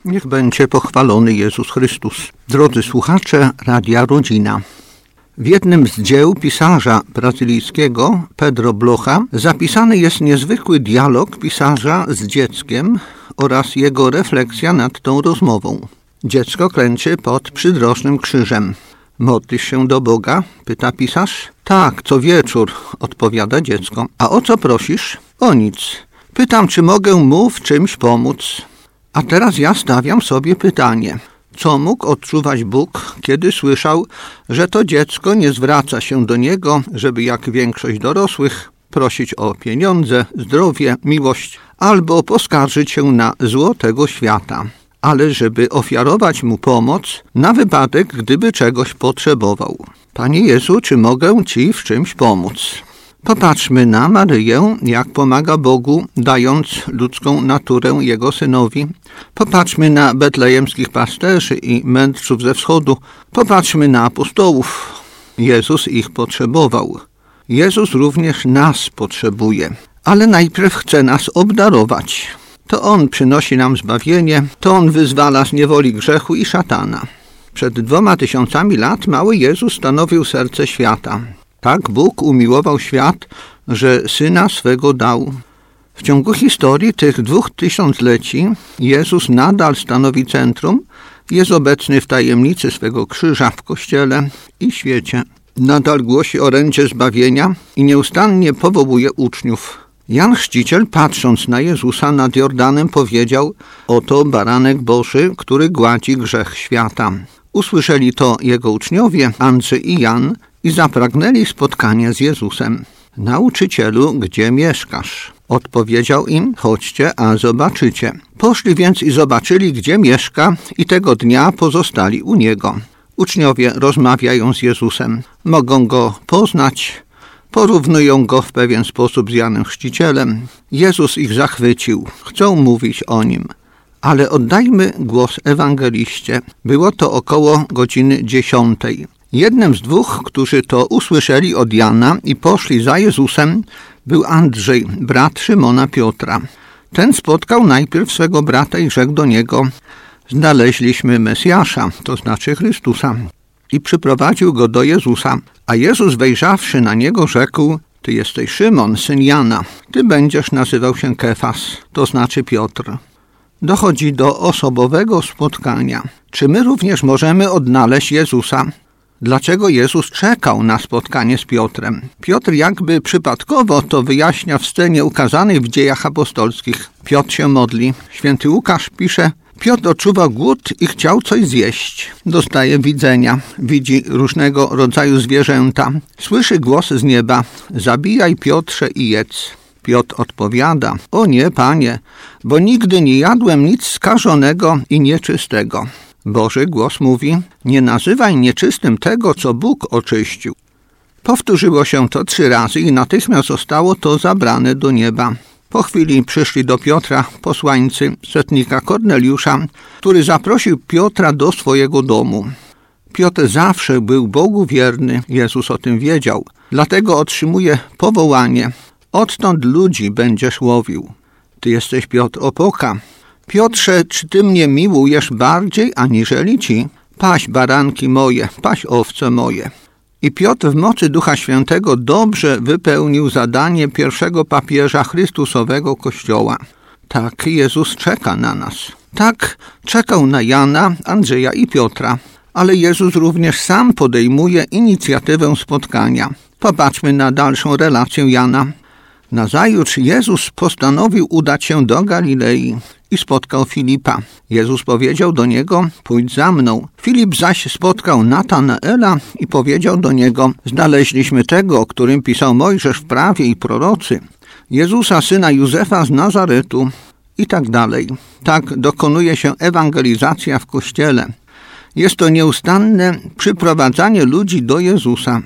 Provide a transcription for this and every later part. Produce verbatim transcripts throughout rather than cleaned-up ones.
Niech będzie pochwalony Jezus Chrystus. Drodzy słuchacze Radia Rodzina. W jednym z dzieł pisarza brazylijskiego Pedro Blocha zapisany jest niezwykły dialog pisarza z dzieckiem oraz jego refleksja nad tą rozmową. Dziecko klęczy pod przydrożnym krzyżem. Modlisz się do Boga? Pyta pisarz. Tak, co wieczór, odpowiada dziecko. A o co prosisz? O nic. Pytam, czy mogę mu w czymś pomóc. A teraz ja stawiam sobie pytanie. Co mógł odczuwać Bóg, kiedy słyszał, że to dziecko nie zwraca się do Niego, żeby jak większość dorosłych prosić o pieniądze, zdrowie, miłość albo poskarżyć się na zło tego świata, ale żeby ofiarować Mu pomoc na wypadek, gdyby czegoś potrzebował. Panie Jezu, czy mogę Ci w czymś pomóc? Popatrzmy na Maryję, jak pomaga Bogu, dając ludzką naturę Jego Synowi. Popatrzmy na betlejemskich pasterzy i mędrców ze wschodu. Popatrzmy na apostołów. Jezus ich potrzebował. Jezus również nas potrzebuje, ale najpierw chce nas obdarować. To On przynosi nam zbawienie, to On wyzwala z niewoli grzechu i szatana. Przed dwoma tysiącami lat mały Jezus stanowił serce świata. Tak Bóg umiłował świat, że Syna swego dał. W ciągu historii tych dwóch tysiącleci Jezus nadal stanowi centrum, jest obecny w tajemnicy swego krzyża w Kościele i świecie. Nadal głosi orędzie zbawienia i nieustannie powołuje uczniów. Jan Chrzciciel, patrząc na Jezusa nad Jordanem, powiedział: oto baranek Boży, który gładzi grzech świata. Usłyszeli to jego uczniowie, Andrzej i Jan, i zapragnęli spotkania z Jezusem. Nauczycielu, gdzie mieszkasz? Odpowiedział im: chodźcie, a zobaczycie. Poszli więc i zobaczyli, gdzie mieszka, i tego dnia pozostali u Niego. Uczniowie rozmawiają z Jezusem. Mogą Go poznać, porównują Go w pewien sposób z Janem Chrzcicielem. Jezus ich zachwycił, chcą mówić o Nim. Ale oddajmy głos ewangeliście. Było to około godziny dziesiątej. Jednym z dwóch, którzy to usłyszeli od Jana i poszli za Jezusem, był Andrzej, brat Szymona Piotra. Ten spotkał najpierw swego brata i rzekł do niego: znaleźliśmy Mesjasza, to znaczy Chrystusa. I przyprowadził go do Jezusa. A Jezus, wejrzawszy na niego, rzekł: ty jesteś Szymon, syn Jana. Ty będziesz nazywał się Kefas, to znaczy Piotr. Dochodzi do osobowego spotkania. Czy my również możemy odnaleźć Jezusa? Dlaczego Jezus czekał na spotkanie z Piotrem? Piotr jakby przypadkowo to wyjaśnia w scenie ukazanej w Dziejach Apostolskich. Piotr się modli. Święty Łukasz pisze: Piotr odczuwa głód i chciał coś zjeść. Dostaje widzenia. Widzi różnego rodzaju zwierzęta. Słyszy głos z nieba: zabijaj, Piotrze, i jedz. Piotr odpowiada: o nie, Panie, bo nigdy nie jadłem nic skażonego i nieczystego. Boży głos mówi: nie nazywaj nieczystym tego, co Bóg oczyścił. Powtórzyło się to trzy razy i natychmiast zostało to zabrane do nieba. Po chwili przyszli do Piotra posłańcy setnika Korneliusza, który zaprosił Piotra do swojego domu. Piotr zawsze był Bogu wierny, Jezus o tym wiedział, dlatego otrzymuje powołanie: odtąd ludzi będziesz łowił. Ty jesteś Piotr Opoka. Piotrze, czy ty mnie miłujesz bardziej aniżeli ci? Paś baranki moje, paś owce moje. I Piotr w mocy Ducha Świętego dobrze wypełnił zadanie pierwszego papieża Chrystusowego Kościoła. Tak Jezus czeka na nas. Tak czekał na Jana, Andrzeja i Piotra. Ale Jezus również sam podejmuje inicjatywę spotkania. Popatrzmy na dalszą relację Jana. Nazajutrz Jezus postanowił udać się do Galilei i spotkał Filipa. Jezus powiedział do niego: pójdź za mną. Filip zaś spotkał Natanaela i powiedział do niego: znaleźliśmy tego, o którym pisał Mojżesz w prawie i prorocy, Jezusa, syna Józefa z Nazaretu. I tak dalej. Tak dokonuje się ewangelizacja w Kościele. Jest to nieustanne przyprowadzanie ludzi do Jezusa.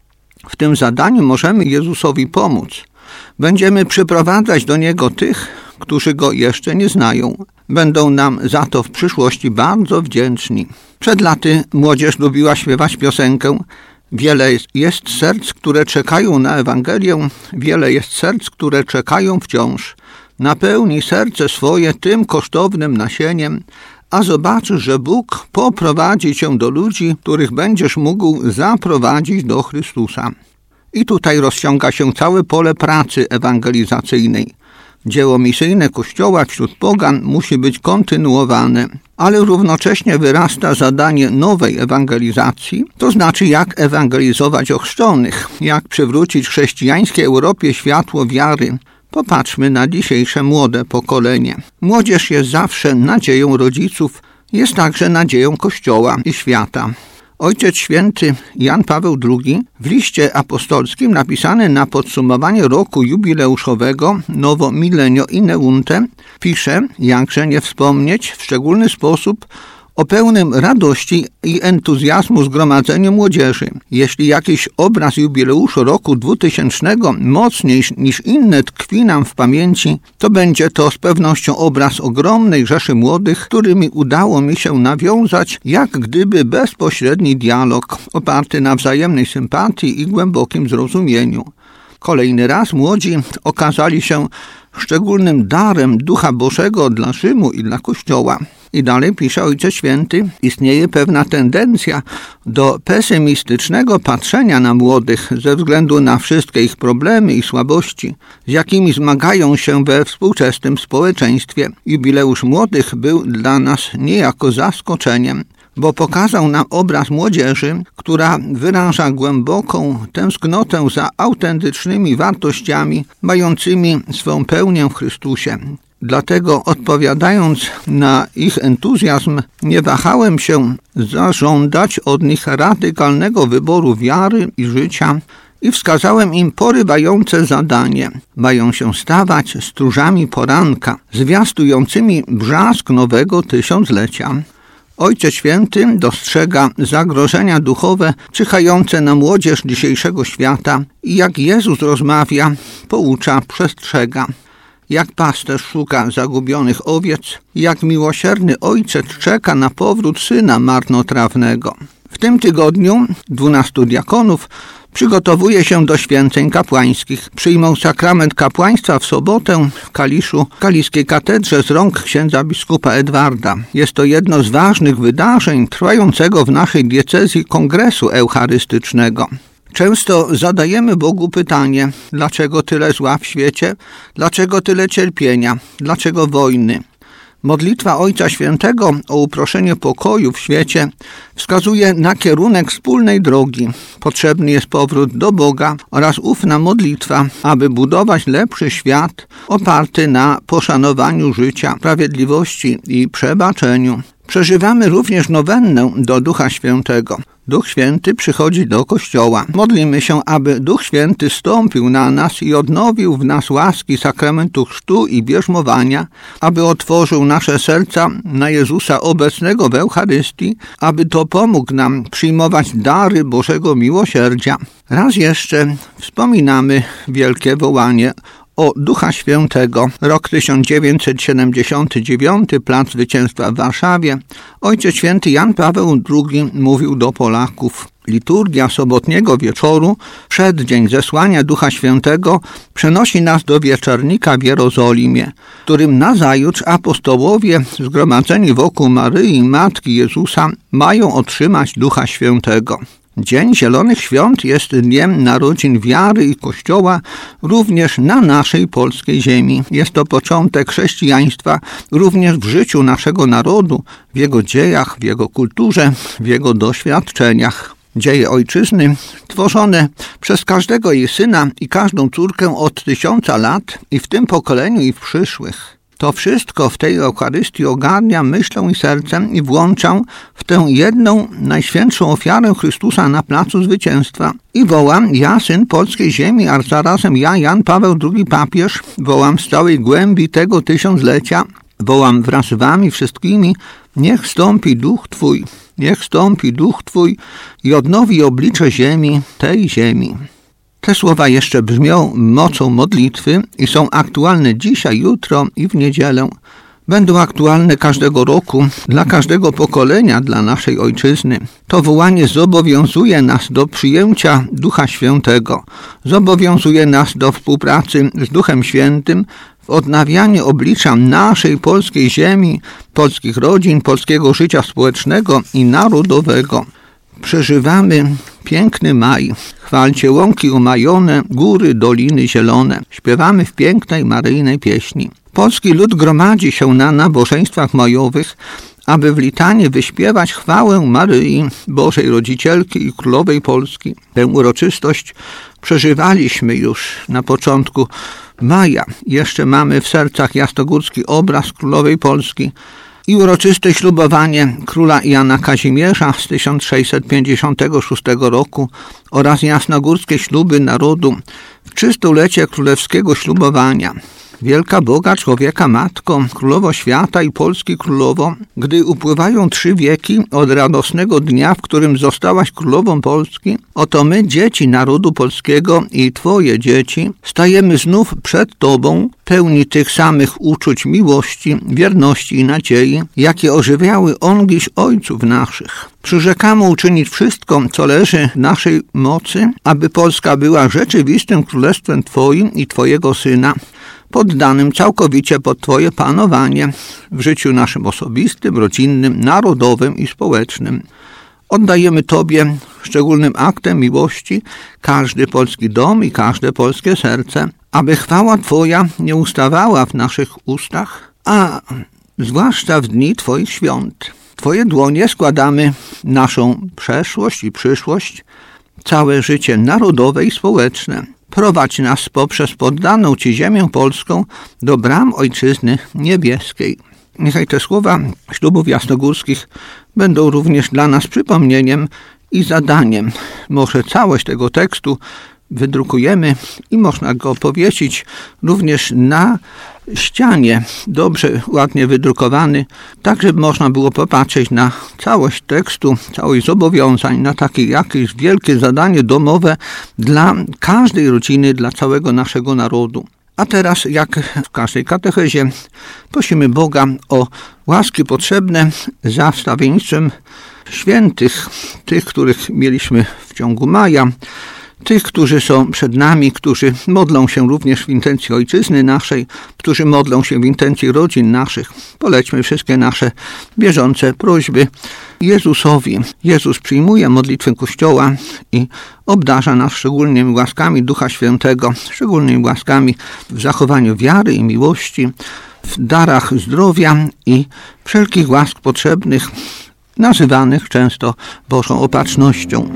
W tym zadaniu możemy Jezusowi pomóc. Będziemy przyprowadzać do Niego tych, którzy Go jeszcze nie znają. Będą nam za to w przyszłości bardzo wdzięczni. Przed laty młodzież lubiła śpiewać piosenkę: wiele jest serc, które czekają na Ewangelię, wiele jest serc, które czekają wciąż. Napełnij serce swoje tym kosztownym nasieniem, a zobaczysz, że Bóg poprowadzi cię do ludzi, których będziesz mógł zaprowadzić do Chrystusa. I tutaj rozciąga się całe pole pracy ewangelizacyjnej. Dzieło misyjne Kościoła wśród pogan musi być kontynuowane, ale równocześnie wyrasta zadanie nowej ewangelizacji, to znaczy jak ewangelizować ochrzczonych, jak przywrócić chrześcijańskiej Europie światło wiary. Popatrzmy na dzisiejsze młode pokolenie. Młodzież jest zawsze nadzieją rodziców, jest także nadzieją Kościoła i świata. Ojciec Święty Jan Paweł drugi w liście apostolskim napisany na podsumowanie roku jubileuszowego Novo Millennio Ineunte pisze, jakże nie wspomnieć w szczególny sposób o pełnym radości i entuzjazmu zgromadzeniu młodzieży. Jeśli jakiś obraz jubileuszu roku dwutysięcznego mocniej niż inne tkwi nam w pamięci, to będzie to z pewnością obraz ogromnej rzeszy młodych, którymi udało mi się nawiązać jak gdyby bezpośredni dialog oparty na wzajemnej sympatii i głębokim zrozumieniu. Kolejny raz młodzi okazali się szczególnym darem Ducha Bożego dla Rzymu i dla Kościoła. I dalej pisze Ojciec Święty, istnieje pewna tendencja do pesymistycznego patrzenia na młodych ze względu na wszystkie ich problemy i słabości, z jakimi zmagają się we współczesnym społeczeństwie. Jubileusz młodych był dla nas niejako zaskoczeniem, bo pokazał nam obraz młodzieży, która wyraża głęboką tęsknotę za autentycznymi wartościami, mającymi swą pełnię w Chrystusie. Dlatego odpowiadając na ich entuzjazm, nie wahałem się zażądać od nich radykalnego wyboru wiary i życia i wskazałem im porywające zadanie. Mają się stawać stróżami poranka, zwiastującymi brzask nowego tysiąclecia. Ojciec Święty dostrzega zagrożenia duchowe czyhające na młodzież dzisiejszego świata i jak Jezus rozmawia, poucza, przestrzega. Jak pasterz szuka zagubionych owiec, jak miłosierny ojciec czeka na powrót syna marnotrawnego. W tym tygodniu dwunastu diakonów przygotowuje się do święceń kapłańskich. Przyjmą sakrament kapłaństwa w sobotę w Kaliszu, w kaliskiej katedrze z rąk księdza biskupa Edwarda. Jest to jedno z ważnych wydarzeń trwającego w naszej diecezji kongresu eucharystycznego. Często zadajemy Bogu pytanie, dlaczego tyle zła w świecie, dlaczego tyle cierpienia, dlaczego wojny. Modlitwa Ojca Świętego o uproszenie pokoju w świecie wskazuje na kierunek wspólnej drogi. Potrzebny jest powrót do Boga oraz ufna modlitwa, aby budować lepszy świat oparty na poszanowaniu życia, sprawiedliwości i przebaczeniu. Przeżywamy również nowennę do Ducha Świętego. Duch Święty przychodzi do Kościoła. Modlimy się, aby Duch Święty stąpił na nas i odnowił w nas łaski sakramentu chrztu i bierzmowania, aby otworzył nasze serca na Jezusa obecnego w Eucharystii, aby to pomógł nam przyjmować dary Bożego miłosierdzia. Raz jeszcze wspominamy wielkie wołanie o Ducha Świętego. Rok tysiąc dziewięćset siedemdziesiąty dziewiąty, Plac Zwycięstwa w Warszawie. Ojciec Święty Jan Paweł drugi mówił do Polaków. Liturgia sobotniego wieczoru, przeddzień zesłania Ducha Świętego, przenosi nas do wieczornika w Jerozolimie, którym nazajutrz apostołowie zgromadzeni wokół Maryi, Matki Jezusa, mają otrzymać Ducha Świętego. Dzień Zielonych Świąt jest dniem narodzin wiary i Kościoła również na naszej polskiej ziemi. Jest to początek chrześcijaństwa również w życiu naszego narodu, w jego dziejach, w jego kulturze, w jego doświadczeniach. Dzieje ojczyzny, tworzone przez każdego jej syna i każdą córkę od tysiąca lat i w tym pokoleniu i w przyszłych. To wszystko w tej Eucharystii ogarnia myślą i sercem i włączam w tę jedną, najświętszą ofiarę Chrystusa na Placu Zwycięstwa. I wołam, ja, syn polskiej ziemi, a zarazem ja, Jan Paweł drugi papież, wołam z całej głębi tego tysiąclecia, wołam wraz z wami wszystkimi, niech stąpi duch Twój, niech stąpi duch Twój i odnowi oblicze ziemi, tej ziemi. Te słowa jeszcze brzmią mocą modlitwy i są aktualne dzisiaj, jutro i w niedzielę. Będą aktualne każdego roku, dla każdego pokolenia, dla naszej ojczyzny. To wołanie zobowiązuje nas do przyjęcia Ducha Świętego. Zobowiązuje nas do współpracy z Duchem Świętym w odnawianie oblicza naszej polskiej ziemi, polskich rodzin, polskiego życia społecznego i narodowego. Przeżywamy piękny maj. Chwalcie łąki umajone, góry, doliny zielone. Śpiewamy w pięknej maryjnej pieśni. Polski lud gromadzi się na nabożeństwach majowych, aby w litanie wyśpiewać chwałę Maryi, Bożej Rodzicielki i Królowej Polski. Tę uroczystość przeżywaliśmy już na początku maja. Jeszcze mamy w sercach jasnogórski obraz Królowej Polski i uroczyste ślubowanie króla Jana Kazimierza z tysiąc sześćset pięćdziesiątego szóstego roku oraz jasnogórskie śluby narodu w trzystulecia królewskiego ślubowania. Wielka Boga, człowieka matko, królowo świata i Polski królowo, gdy upływają trzy wieki od radosnego dnia, w którym zostałaś królową Polski, oto my, dzieci narodu polskiego i Twoje dzieci, stajemy znów przed Tobą, pełni tych samych uczuć miłości, wierności i nadziei, jakie ożywiały ongiś ojców naszych. Przyrzekamy uczynić wszystko, co leży w naszej mocy, aby Polska była rzeczywistym królestwem Twoim i Twojego Syna, poddanym całkowicie pod Twoje panowanie w życiu naszym osobistym, rodzinnym, narodowym i społecznym. Oddajemy Tobie szczególnym aktem miłości każdy polski dom i każde polskie serce, aby chwała Twoja nie ustawała w naszych ustach, a zwłaszcza w dni Twoich świąt. W Twoje dłonie składamy naszą przeszłość i przyszłość, całe życie narodowe i społeczne. Prowadź nas poprzez poddaną Ci ziemię polską do bram Ojczyzny Niebieskiej. Niechaj te słowa ślubów jasnogórskich będą również dla nas przypomnieniem i zadaniem. Może całość tego tekstu wydrukujemy i można go powiesić również na ścianie, dobrze, ładnie wydrukowany, tak żeby można było popatrzeć na całość tekstu, całość zobowiązań, na takie jakieś wielkie zadanie domowe dla każdej rodziny, dla całego naszego narodu. A teraz, jak w każdej katechezie, prosimy Boga o łaski potrzebne za wstawiennictwem świętych, tych, których mieliśmy w ciągu maja, tych, którzy są przed nami, którzy modlą się również w intencji Ojczyzny naszej, którzy modlą się w intencji rodzin naszych. Polećmy wszystkie nasze bieżące prośby Jezusowi. Jezus przyjmuje modlitwę Kościoła i obdarza nas szczególnymi łaskami Ducha Świętego, szczególnymi łaskami w zachowaniu wiary i miłości, w darach zdrowia i wszelkich łask potrzebnych, nazywanych często Bożą Opatrznością.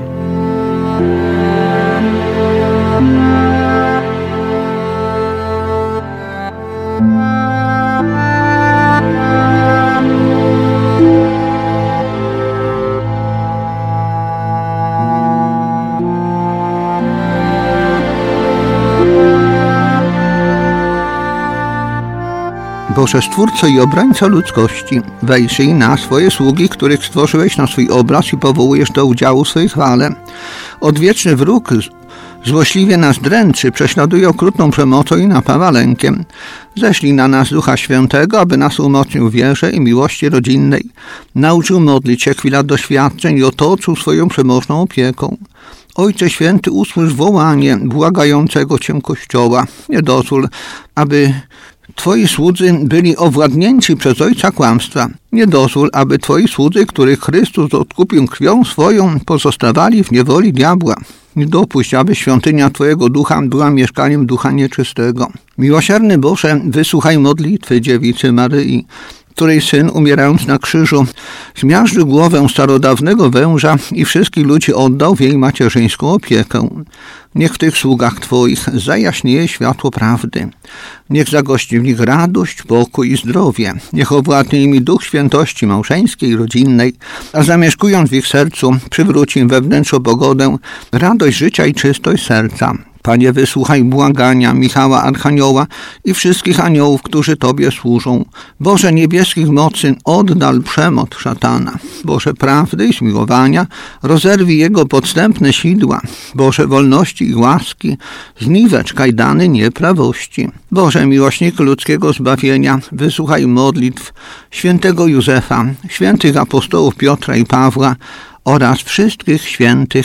Boże Stwórco i Obrońco ludzkości, wejrzyj na swoje sługi, których stworzyłeś na swój obraz i powołujesz do udziału w swojej chwale. Odwieczny wróg złośliwie nas dręczy, prześladuje okrutną przemocą i napawa lękiem. Ześlij na nas Ducha Świętego, aby nas umocnił w wierze i miłości rodzinnej. Nauczył modlić się chwila doświadczeń i otoczył swoją przemożną opieką. Ojcze Święty, usłysz wołanie błagającego Cię Kościoła. Nie dozwól, aby Twoi słudzy byli owładnięci przez ojca kłamstwa. Nie dozwól, aby Twoi słudzy, których Chrystus odkupił krwią swoją, pozostawali w niewoli diabła. Nie dopuść, aby świątynia Twojego Ducha była mieszkaniem ducha nieczystego. Miłosierny Boże, wysłuchaj modlitwy dziewicy Maryi, której Syn, umierając na krzyżu, zmiażdżył głowę starodawnego węża i wszystkich ludzi oddał w jej macierzyńską opiekę. Niech w tych sługach Twoich zajaśnieje światło prawdy. Niech zagości w nich radość, pokój i zdrowie. Niech owładnie nimi duch świętości małżeńskiej i rodzinnej, a zamieszkując w ich sercu, przywróci im we wnętrzu pogodę, radość życia i czystość serca. Panie, wysłuchaj błagania Michała Archanioła i wszystkich aniołów, którzy Tobie służą. Boże niebieskich mocy, oddal przemoc szatana. Boże prawdy i zmiłowania, rozerwij jego podstępne sidła. Boże wolności i łaski, zniwecz kajdany nieprawości. Boże miłośnik ludzkiego zbawienia, wysłuchaj modlitw świętego Józefa, świętych apostołów Piotra i Pawła oraz wszystkich świętych,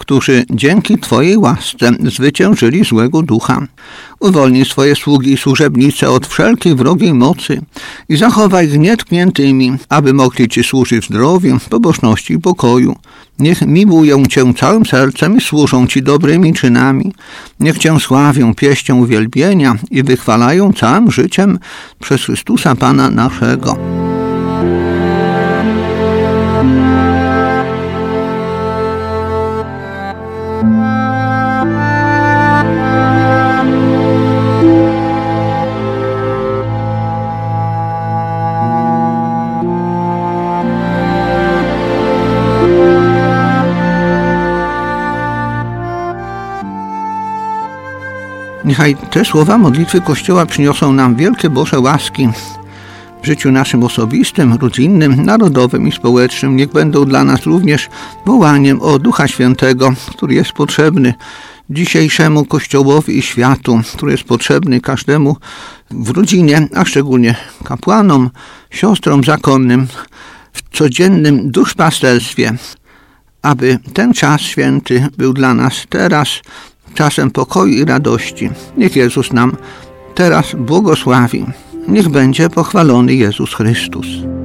którzy dzięki Twojej łasce zwyciężyli złego ducha. Uwolnij swoje sługi i służebnice od wszelkiej wrogiej mocy i zachowaj ich nietkniętymi, aby mogli Ci służyć w zdrowiu, pobożności i pokoju. Niech miłują Cię całym sercem i służą Ci dobrymi czynami. Niech Cię sławią pieścią uwielbienia i wychwalają całym życiem przez Chrystusa Pana naszego. Niechaj te słowa modlitwy Kościoła przyniosą nam wielkie Boże łaski w życiu naszym osobistym, rodzinnym, narodowym i społecznym. Niech będą dla nas również wołaniem o Ducha Świętego, który jest potrzebny dzisiejszemu Kościołowi i światu, który jest potrzebny każdemu w rodzinie, a szczególnie kapłanom, siostrom zakonnym w codziennym duszpasterstwie, aby ten czas święty był dla nas teraz czasem pokoju i radości. Niech Jezus nam teraz błogosławi. Niech będzie pochwalony Jezus Chrystus.